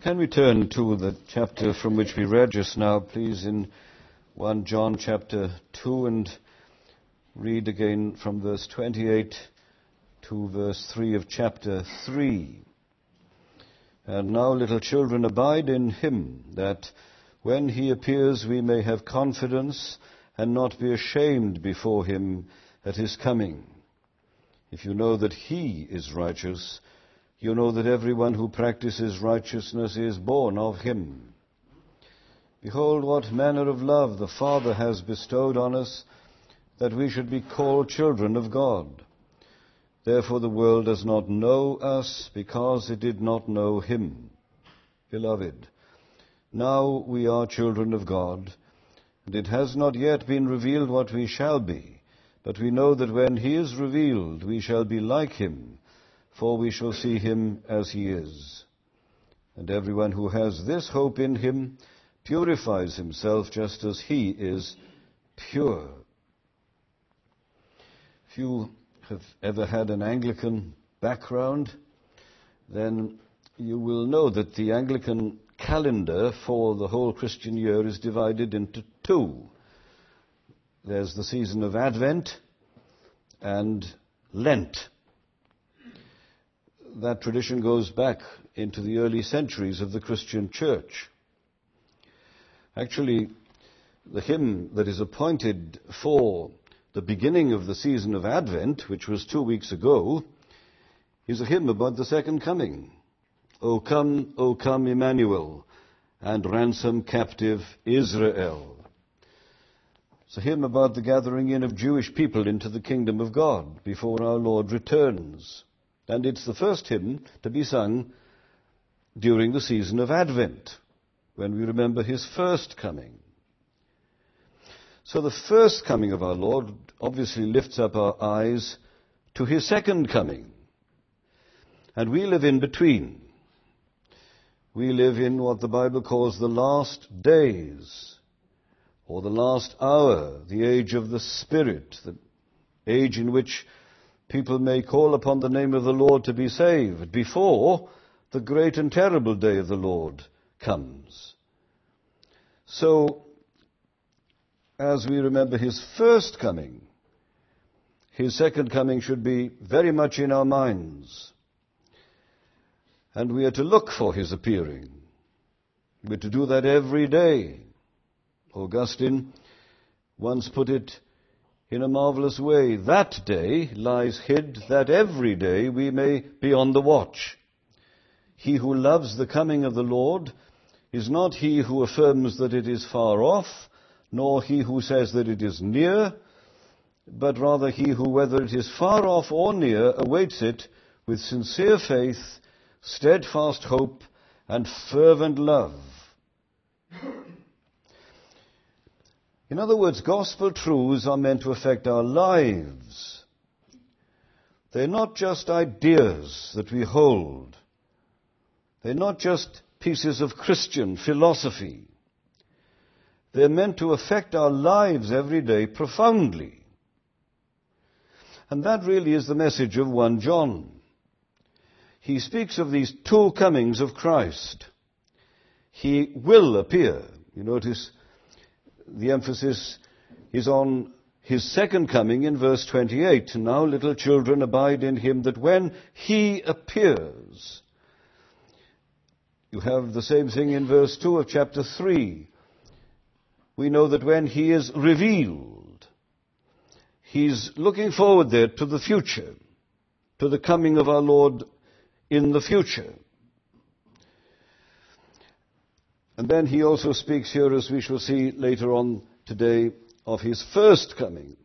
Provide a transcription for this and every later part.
Can we turn to the chapter from which we read just now, please, in 1 John chapter 2, and read again from verse 28 to verse 3 of chapter 3. And now, little children, abide in him, that when he appears we may have confidence and not be ashamed before him at his coming. If you know that he is righteous, you know that everyone who practices righteousness is born of him. Behold, what manner of love the Father has bestowed on us, that we should be called children of God. Therefore the world does not know us, because it did not know him. Beloved, now we are children of God, and it has not yet been revealed what we shall be. But we know that when he is revealed, we shall be like him, for we shall see him as he is. And everyone who has this hope in him purifies himself just as he is pure. If you have ever had an Anglican background, then you will know that the Anglican calendar for the whole Christian year is divided into two. There's the season of Advent and Lent. That tradition goes back into the early centuries of the Christian church. Actually, the hymn that is appointed for the beginning of the season of Advent, which was 2 weeks ago, is a hymn about the second coming. O come, Emmanuel, and ransom captive Israel. It's a hymn about the gathering in of Jewish people into the kingdom of God before our Lord returns. And it's the first hymn to be sung during the season of Advent, when we remember his first coming. So the first coming of our Lord obviously lifts up our eyes to his second coming. And we live in between. We live in what the Bible calls the last days, or the last hour, the age of the Spirit, the age in which people may call upon the name of the Lord to be saved before the great and terrible day of the Lord comes. So, as we remember his first coming, his second coming should be very much in our minds. And we are to look for his appearing. We're to do that every day. Augustine once put it in a marvelous way. That day lies hid, that every day we may be on the watch. He who loves the coming of the Lord is not he who affirms that it is far off, nor he who says that it is near, but rather he who, whether it is far off or near, awaits it with sincere faith, steadfast hope, and fervent love. In other words, gospel truths are meant to affect our lives. They're not just ideas that we hold. They're not just pieces of Christian philosophy. They're meant to affect our lives every day profoundly. And that really is the message of 1 John. He speaks of these two comings of Christ. He will appear. You notice the emphasis is on his second coming in verse 28. Now, little children, abide in him, that when he appears. You have the same thing in verse 2 of chapter 3. We know that when he is revealed, he's looking forward there to the future, to the coming of our Lord in the future. And then he also speaks here, as we shall see later on today, of his first coming.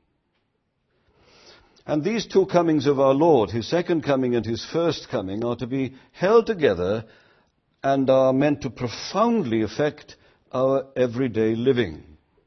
And these two comings of our Lord, his second coming and his first coming, are to be held together and are meant to profoundly affect our everyday living.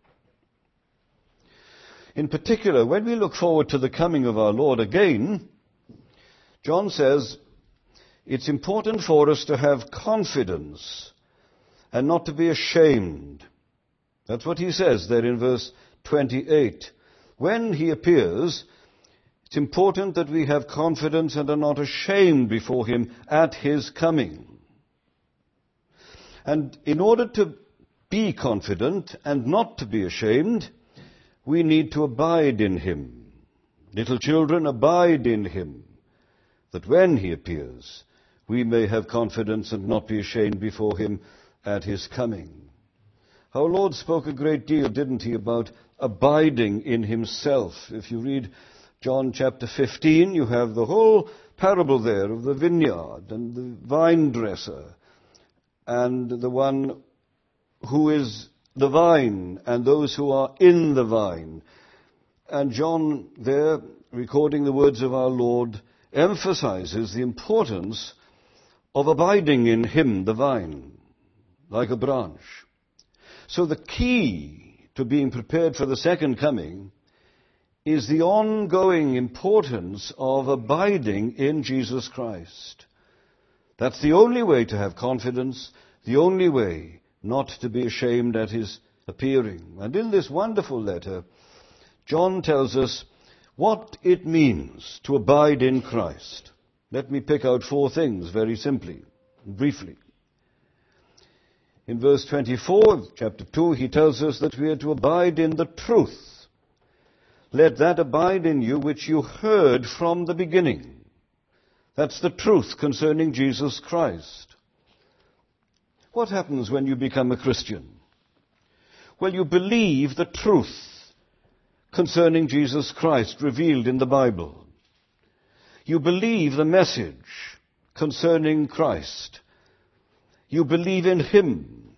In particular, when we look forward to the coming of our Lord again, John says it's important for us to have confidence and not to be ashamed. That's what he says there in verse 28. When he appears, it's important that we have confidence and are not ashamed before him at his coming. And in order to be confident and not to be ashamed, we need to abide in him. Little children, abide in him, that when he appears, we may have confidence and not be ashamed before him at his coming. Our Lord spoke a great deal, didn't he, about abiding in himself. If you read John chapter 15, you have the whole parable there of the vineyard and the vine dresser and the one who is the vine and those who are in the vine. And John there, recording the words of our Lord, emphasizes the importance of abiding in him, the vine, like a branch. So the key to being prepared for the second coming is the ongoing importance of abiding in Jesus Christ. That's the only way to have confidence, the only way not to be ashamed at his appearing. And in this wonderful letter, John tells us what it means to abide in Christ. Let me pick out 4 things very simply, briefly. In verse 24 of chapter 2, he tells us that we are to abide in the truth. Let that abide in you which you heard from the beginning. That's the truth concerning Jesus Christ. What happens when you become a Christian? Well, you believe the truth concerning Jesus Christ revealed in the Bible. You believe the message concerning Christ. You believe in him.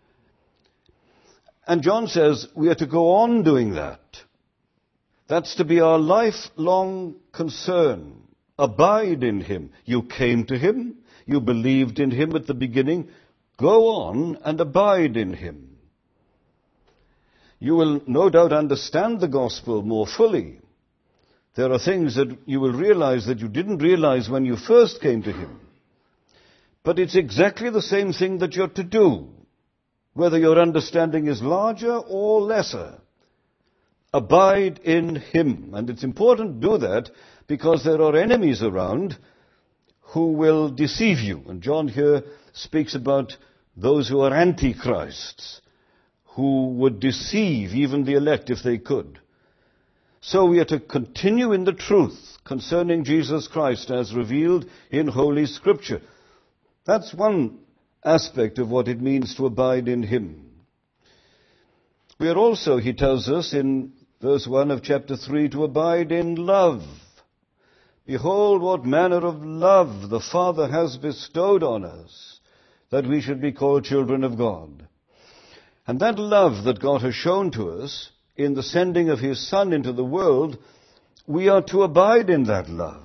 And John says we are to go on doing that. That's to be our lifelong concern. Abide in him. You came to him. You believed in him at the beginning. Go on and abide in him. You will no doubt understand the gospel more fully. There are things that you will realize that you didn't realize when you first came to him. But it's exactly the same thing that you're to do, whether your understanding is larger or lesser. Abide in him. And it's important to do that because there are enemies around who will deceive you. And John here speaks about those who are antichrists, who would deceive even the elect if they could. So we are to continue in the truth concerning Jesus Christ as revealed in Holy Scripture. That's one aspect of what it means to abide in him. We are also, he tells us in verse 1 of chapter 3, to abide in love. Behold what manner of love the Father has bestowed on us, that we should be called children of God. And that love that God has shown to us in the sending of his Son into the world, we are to abide in that love.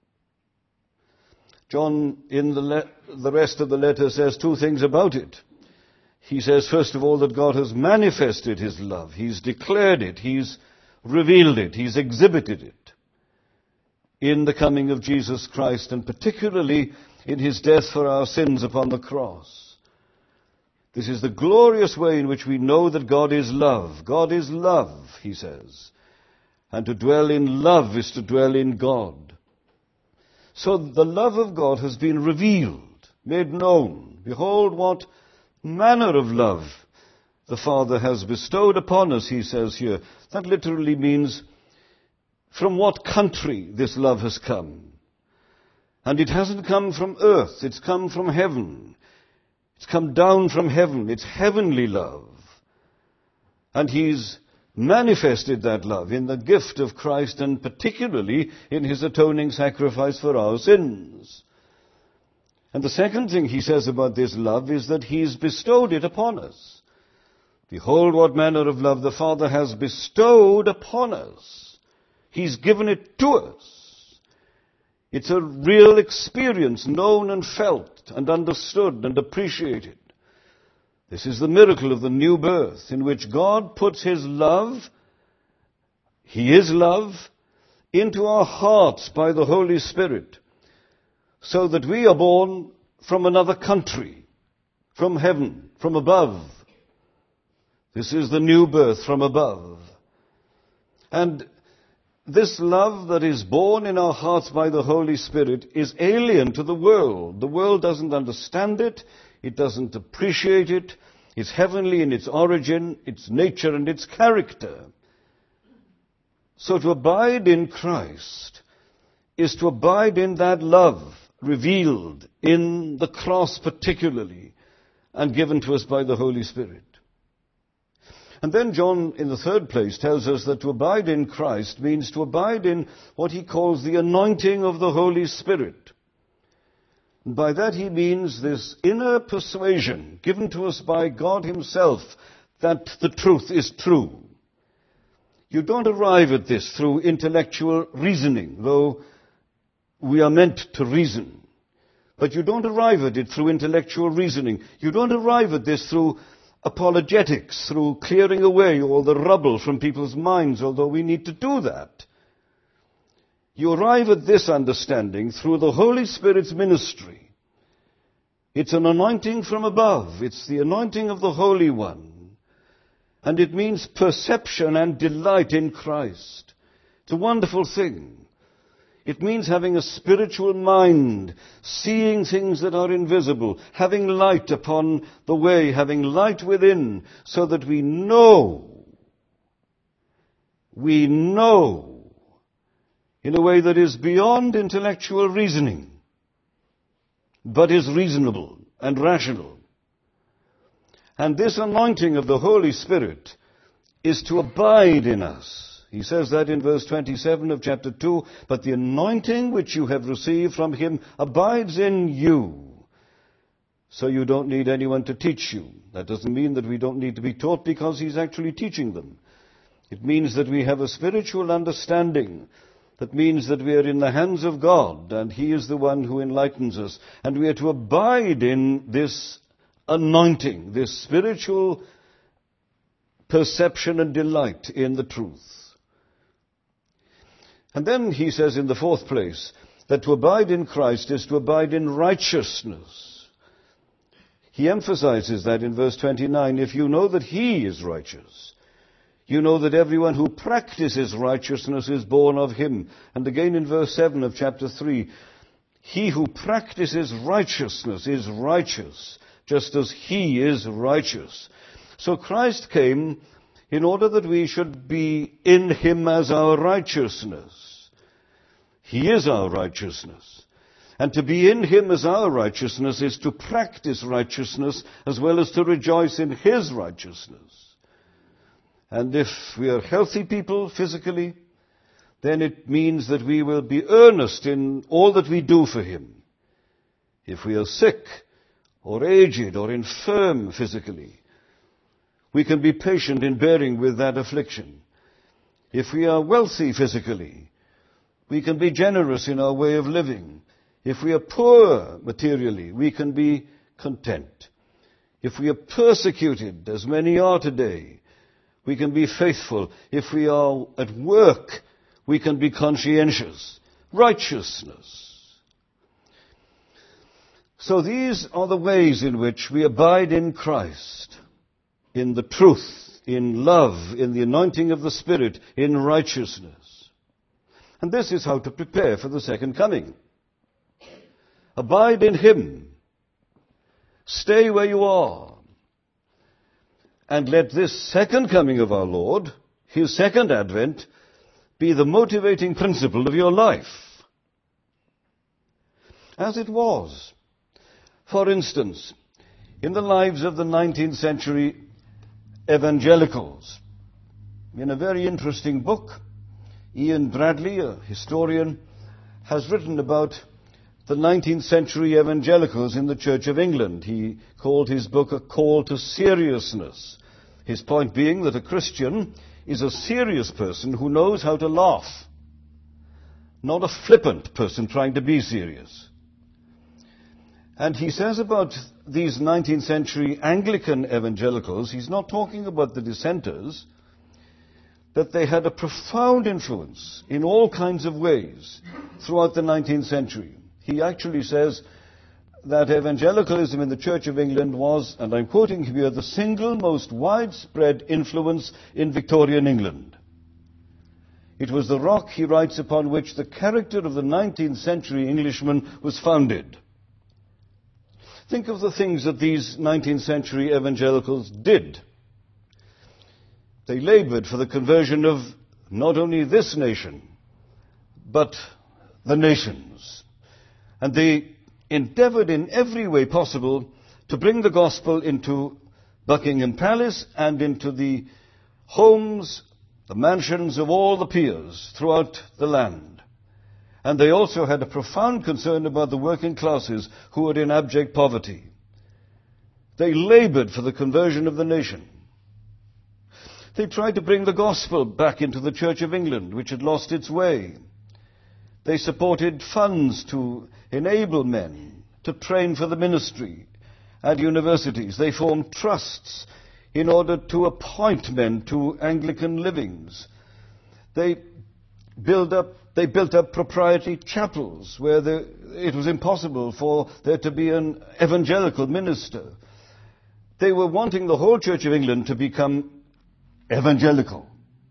John, in the rest of the letter, says 2 things about it. He says, first of all, that God has manifested his love. He's declared it. He's revealed it. He's exhibited it in the coming of Jesus Christ, and particularly in his death for our sins upon the cross. This is the glorious way in which we know that God is love. God is love, he says. And to dwell in love is to dwell in God. So the love of God has been revealed, made known. Behold what manner of love the Father has bestowed upon us, he says here. That literally means from what country this love has come. And it hasn't come from earth, it's come from heaven. It's come down from heaven. It's heavenly love. And he's manifested that love in the gift of Christ, and particularly in his atoning sacrifice for our sins. And the second thing he says about this love is that he's bestowed it upon us. Behold what manner of love the Father has bestowed upon us. He's given it to us. It's a real experience, known and felt and understood and appreciated. This is the miracle of the new birth, in which God puts his love, he is love, into our hearts by the Holy Spirit, so that we are born from another country, from heaven, from above. This is the new birth from above. And this love that is born in our hearts by the Holy Spirit is alien to the world. The world doesn't understand it. It doesn't appreciate it. It's heavenly in its origin, its nature, and its character. So to abide in Christ is to abide in that love revealed in the cross particularly and given to us by the Holy Spirit. And then John, in the third place, tells us that to abide in Christ means to abide in what he calls the anointing of the Holy Spirit. And by that he means this inner persuasion given to us by God himself that the truth is true. You don't arrive at this through intellectual reasoning, though we are meant to reason. But you don't arrive at it through intellectual reasoning. You don't arrive at this through apologetics, through clearing away all the rubble from people's minds, although we need to do that. You arrive at this understanding through the Holy Spirit's ministry. It's an anointing from above. It's the anointing of the Holy One. And it means perception and delight in Christ. It's a wonderful thing. It means having a spiritual mind, seeing things that are invisible, having light upon the way, having light within, so that we know in a way that is beyond intellectual reasoning, but is reasonable and rational. And this anointing of the Holy Spirit is to abide in us. He says that in verse 27 of chapter 2, but the anointing which you have received from him abides in you. So you don't need anyone to teach you. That doesn't mean that we don't need to be taught because he's actually teaching them. It means that we have a spiritual understanding. That means that we are in the hands of God and he is the one who enlightens us. And we are to abide in this anointing, this spiritual perception and delight in the truth. And then he says in the fourth place that to abide in Christ is to abide in righteousness. He emphasizes that in verse 29, if you know that he is righteous, you know that everyone who practices righteousness is born of him. And again in verse 7 of chapter 3, he who practices righteousness is righteous, just as he is righteous. So Christ came in order that we should be in him as our righteousness. He is our righteousness. And to be in him as our righteousness is to practice righteousness as well as to rejoice in his righteousness. And if we are healthy people physically, then it means that we will be earnest in all that we do for him. If we are sick, or aged, or infirm physically, we can be patient in bearing with that affliction. If we are wealthy physically, we can be generous in our way of living. If we are poor materially, we can be content. If we are persecuted, as many are today, we can be faithful. If we are at work, we can be conscientious. Righteousness. So these are the ways in which we abide in Christ, in the truth, in love, in the anointing of the Spirit, in righteousness. And this is how to prepare for the second coming. Abide in him. Stay where you are. And let this second coming of our Lord, his second advent, be the motivating principle of your life. As it was, for instance, in the lives of the 19th century evangelicals. In a very interesting book, Ian Bradley, a historian, has written about the 19th century evangelicals in the Church of England. He called his book A Call to Seriousness. His point being that a Christian is a serious person who knows how to laugh, not a flippant person trying to be serious. And he says about these 19th century Anglican evangelicals, he's not talking about the dissenters, that they had a profound influence in all kinds of ways throughout the 19th century. He actually says that evangelicalism in the Church of England was, and I'm quoting here, the single most widespread influence in Victorian England. It was the rock, he writes, upon which the character of the 19th century Englishman was founded. Think of the things that these 19th century evangelicals did. They labored for the conversion of not only this nation, but the nations. And they endeavored in every way possible to bring the gospel into Buckingham Palace and into the homes, the mansions of all the peers throughout the land. And they also had a profound concern about the working classes who were in abject poverty. They labored for the conversion of the nation. They tried to bring the gospel back into the Church of England, which had lost its way. They supported funds to enable men to train for the ministry at universities. They formed trusts in order to appoint men to Anglican livings. They built up proprietary chapels where it was impossible for there to be an evangelical minister. They were wanting the whole Church of England to become evangelical.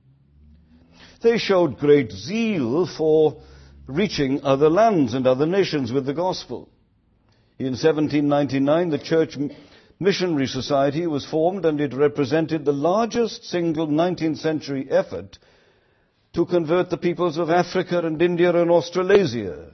They showed great zeal for reaching other lands and other nations with the gospel. In 1799, the Church Missionary Society was formed, and it represented the largest single 19th century effort to convert the peoples of Africa and India and Australasia,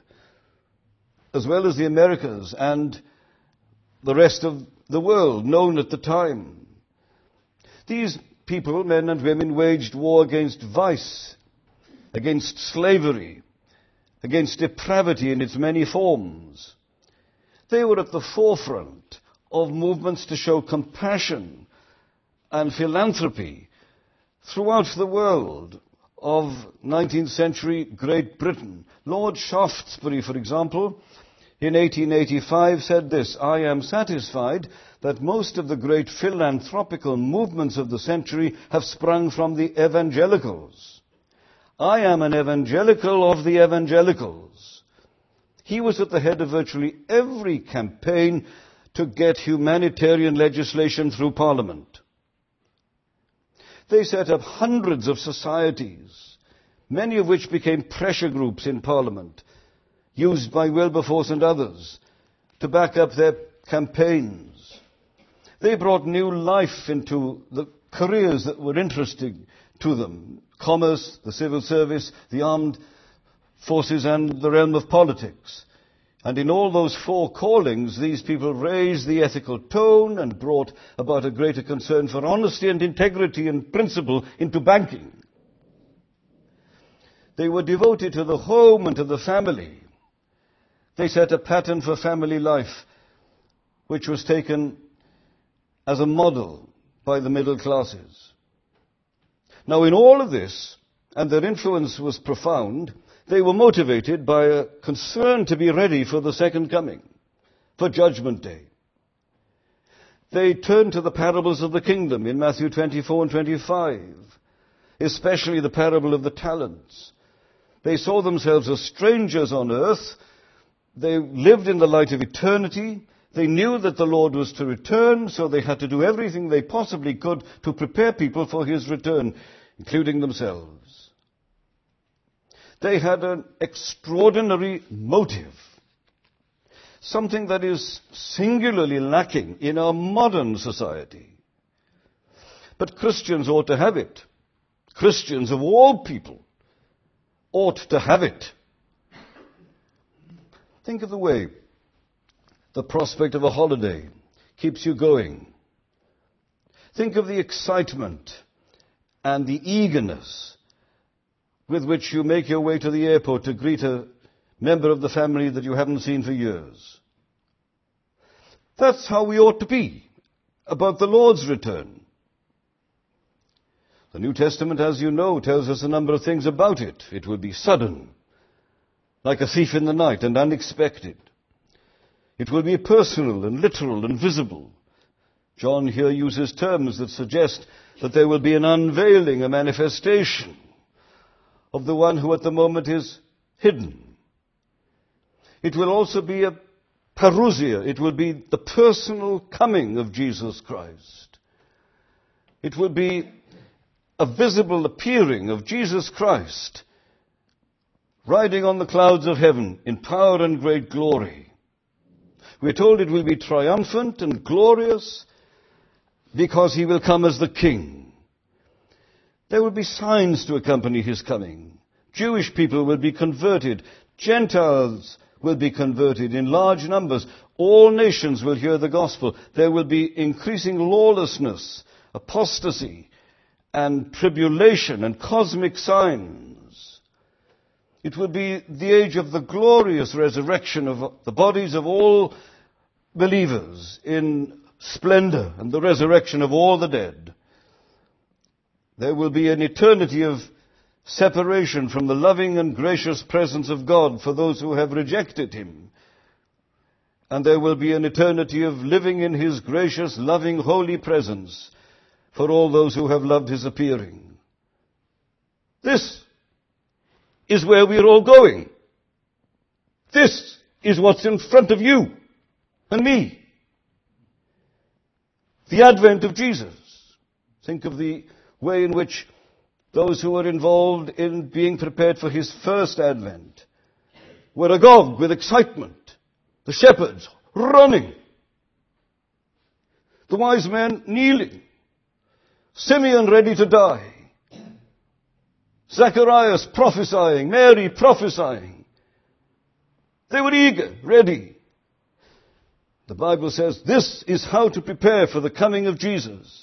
as well as the Americas and the rest of the world known at the time. These people, men and women, waged war against vice, against slavery, against depravity in its many forms. They were at the forefront of movements to show compassion and philanthropy throughout the world of 19th century Great Britain. Lord Shaftesbury, for example, in 1885 said this: "I am satisfied that most of the great philanthropical movements of the century have sprung from the evangelicals. I am an evangelical of the evangelicals." He was at the head of virtually every campaign to get humanitarian legislation through Parliament. They set up hundreds of societies, many of which became pressure groups in Parliament, used by Wilberforce and others to back up their campaigns. They brought new life into the careers that were interesting to them: commerce, the civil service, the armed forces, and the realm of politics. And in all those four callings, these people raised the ethical tone and brought about a greater concern for honesty and integrity and principle into banking. They were devoted to the home and to the family. They set a pattern for family life, which was taken as a model by the middle classes. Now, in all of this, and their influence was profound, they were motivated by a concern to be ready for the second coming, for Judgment Day. They turned to the parables of the kingdom in Matthew 24 and 25, especially the parable of the talents. They saw themselves as strangers on earth. They lived in the light of eternity. They knew that the Lord was to return, so they had to do everything they possibly could to prepare people for his return, including themselves. They had an extraordinary motive, something that is singularly lacking in our modern society. But Christians ought to have it. Christians of all people ought to have it. Think of the way the prospect of a holiday keeps you going. Think of the excitement and the eagerness with which you make your way to the airport to greet a member of the family that you haven't seen for years. That's how we ought to be about the Lord's return. The New Testament, as you know, tells us a number of things about it. It will be sudden, like a thief in the night, and unexpected. It will be personal and literal and visible. John here uses terms that suggest that there will be an unveiling, a manifestation of the one who at the moment is hidden. It will also be a parousia. It will be the personal coming of Jesus Christ. It will be a visible appearing of Jesus Christ riding on the clouds of heaven in power and great glory, We're told it will be triumphant and glorious because he will come as the king. There will be signs to accompany his coming. Jewish people will be converted. Gentiles will be converted in large numbers. All nations will hear the gospel. There will be increasing lawlessness, apostasy, and tribulation and cosmic signs. It will be the age of the glorious resurrection of the bodies of all believers in splendor and the resurrection of all the dead. There will be an eternity of separation from the loving and gracious presence of God for those who have rejected him. And there will be an eternity of living in his gracious, loving, holy presence for all those who have loved his appearing. This is where we're all going. This is what's in front of you and me. The advent of Jesus. Think of the way in which those who were involved in being prepared for his first advent were agog with excitement. The shepherds running. The wise men kneeling. Simeon ready to die. Zacharias prophesying. Mary prophesying. They were eager, ready. The Bible says this is how to prepare for the coming of Jesus.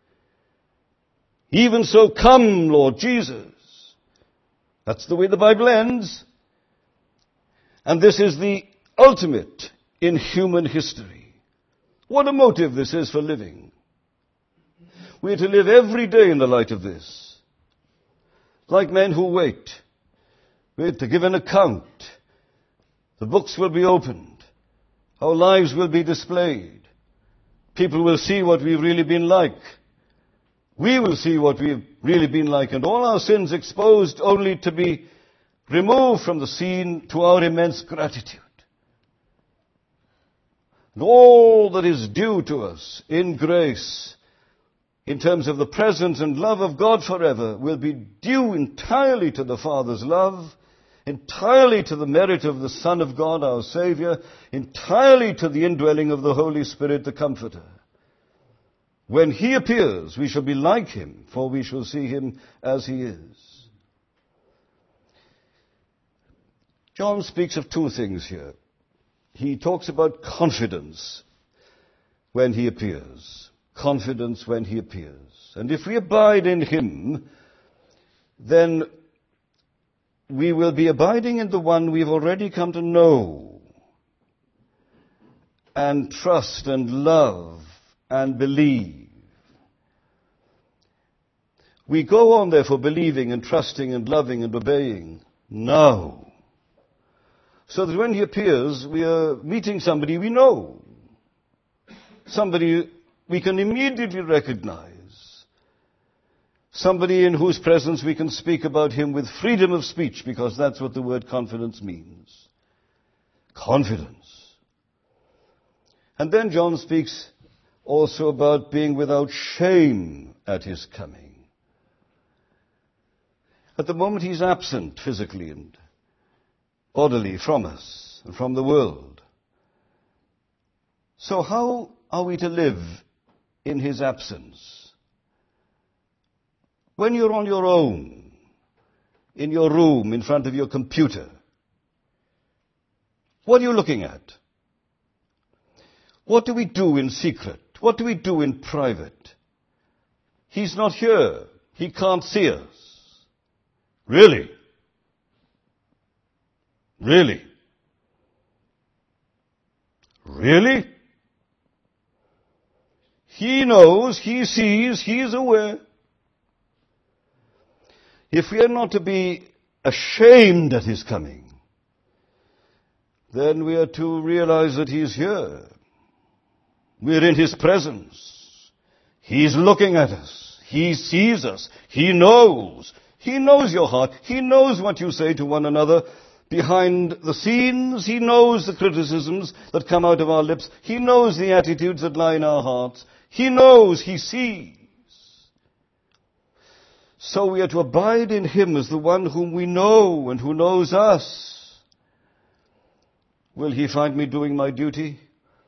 Even so, come, Lord Jesus. That's the way the Bible ends. And this is the ultimate in human history. What a motive this is for living. We are to live every day in the light of this. Like men who wait. We are to give an account. The books will be opened. Our lives will be displayed. People will see what we've really been like. We will see what we've really been like, and all our sins exposed only to be removed from the scene to our immense gratitude. And all that is due to us in grace, in terms of the presence and love of God forever, will be due entirely to the Father's love, entirely to the merit of the Son of God, our Savior, entirely to the indwelling of the Holy Spirit, the Comforter. When he appears, we shall be like him, for we shall see him as he is. John speaks of two things here. He talks about confidence when he appears. Confidence when he appears. And if we abide in him, then we will be abiding in the one we've already come to know and trust and love and believe. We go on, therefore, believing and trusting and loving and obeying now, so that when he appears, we are meeting somebody we know, somebody we can immediately recognize, somebody in whose presence we can speak about him with freedom of speech, because that's what the word confidence means. Confidence. And then John speaks also about being without shame at his coming. At the moment he's absent physically and bodily from us and from the world. So how are we to live in his absence? When you're on your own, in your room, in front of your computer, what are you looking at? What do we do in secret? What do we do in private? He's not here. He can't see us. Really? Really? Really? He knows, he sees, he is aware. If we are not to be ashamed at his coming, then we are to realize that he is here. We are in his presence. He is looking at us. He sees us. He knows. He knows your heart. He knows what you say to one another behind the scenes. He knows the criticisms that come out of our lips. He knows the attitudes that lie in our hearts. He knows. He sees. So we are to abide in him as the one whom we know and who knows us. Will he find me doing my duty?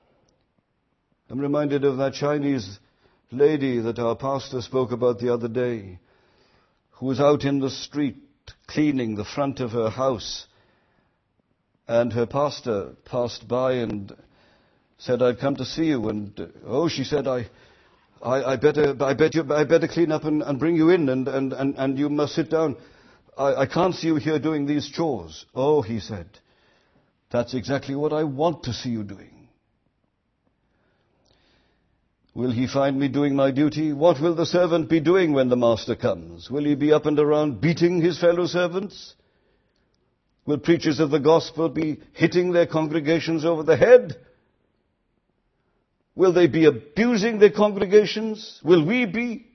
I'm reminded of that Chinese lady that our pastor spoke about the other day, who was out in the street cleaning the front of her house, and her pastor passed by and said, "I've come to see you." And she said, I better clean up and bring you in, and you must sit down. I can't see you here doing these chores. "Oh," he said, "that's exactly what I want to see you doing." Will he find me doing my duty? What will the servant be doing when the master comes? Will he be up and around beating his fellow servants? Will preachers of the gospel be hitting their congregations over the head? Will they be abusing their congregations? Will we be?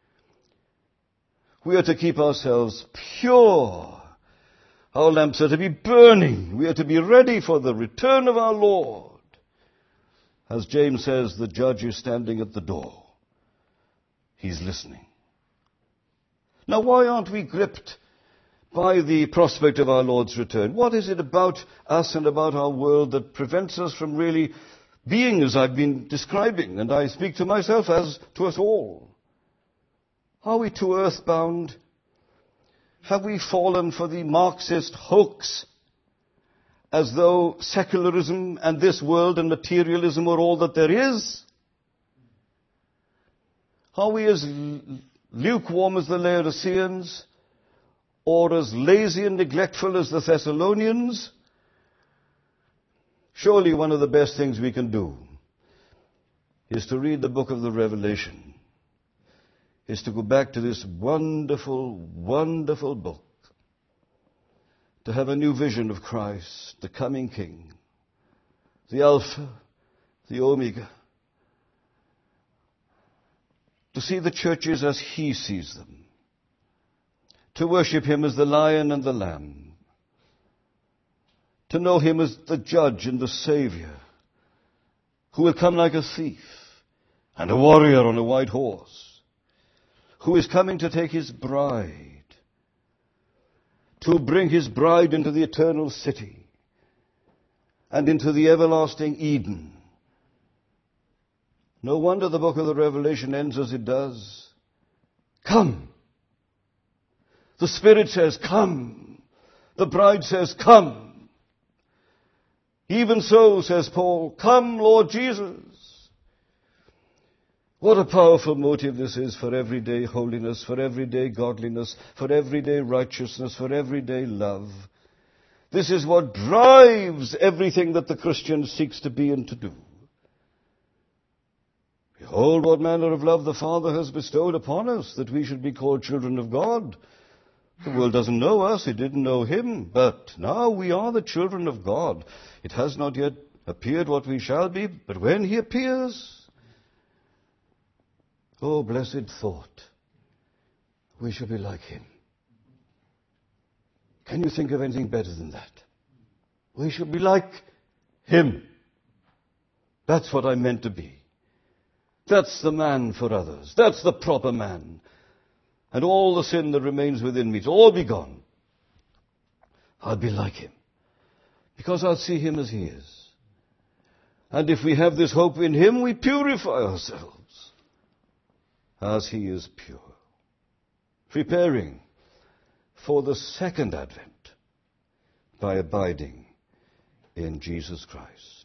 We are to keep ourselves pure. Our lamps are to be burning. We are to be ready for the return of our Lord. As James says, the judge is standing at the door. He's listening. Now, why aren't we gripped by the prospect of our Lord's return? What is it about us and about our world that prevents us from really being as I've been describing? And I speak to myself as to us all. Are we too earthbound? Have we fallen for the Marxist hoax, as though secularism and this world and materialism are all that there is? Are we as lukewarm as the Laodiceans, or as lazy and neglectful as the Thessalonians? Surely one of the best things we can do is to read the book of the Revelation, is to go back to this wonderful, wonderful book, to have a new vision of Christ, the coming King, the Alpha, the Omega, to see the churches as He sees them, to worship Him as the Lion and the Lamb, to know Him as the Judge and the Savior, who will come like a thief and a warrior on a white horse, who is coming to take His bride, to bring His bride into the eternal city and into the everlasting Eden. No wonder the book of the Revelation ends as it does. Come. The Spirit says, come. The bride says, come. Even so, says Paul, come, Lord Jesus. What a powerful motive this is for everyday holiness, for everyday godliness, for everyday righteousness, for everyday love. This is what drives everything that the Christian seeks to be and to do. Behold, what manner of love the Father has bestowed upon us, that we should be called children of God. The world doesn't know us, it didn't know Him, but now we are the children of God. It has not yet appeared what we shall be, but when He appears, oh, blessed thought, we shall be like Him. Can you think of anything better than that? We shall be like Him. That's what I'm meant to be. That's the man for others. That's the proper man. And all the sin that remains within me, it'll all be gone. I'll be like Him, because I'll see Him as He is. And if we have this hope in Him, we purify ourselves as He is pure, preparing for the second advent by abiding in Jesus Christ.